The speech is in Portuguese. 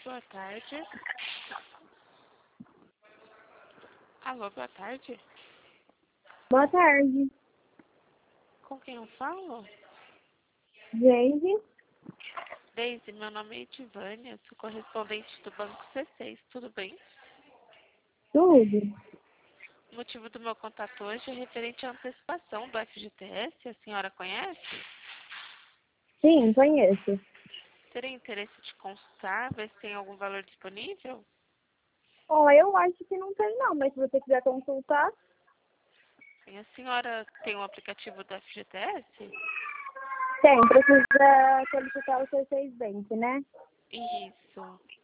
Boa tarde. Alô, boa tarde. Boa tarde, Com quem eu falo? Geise. Deise, meu nome é Edivânia, sou correspondente do Banco C6, tudo bem? Tudo? O motivo do meu contato hoje é referente à antecipação do FGTS, a senhora conhece? Sim, conheço. Teria interesse de consultar, ver se tem algum valor disponível? Ó, eu acho que não tem não, mas se você quiser consultar, Sim, a senhora tem um aplicativo do FGTS? tem. Precisa solicitar o C6 Bank, né? Isso.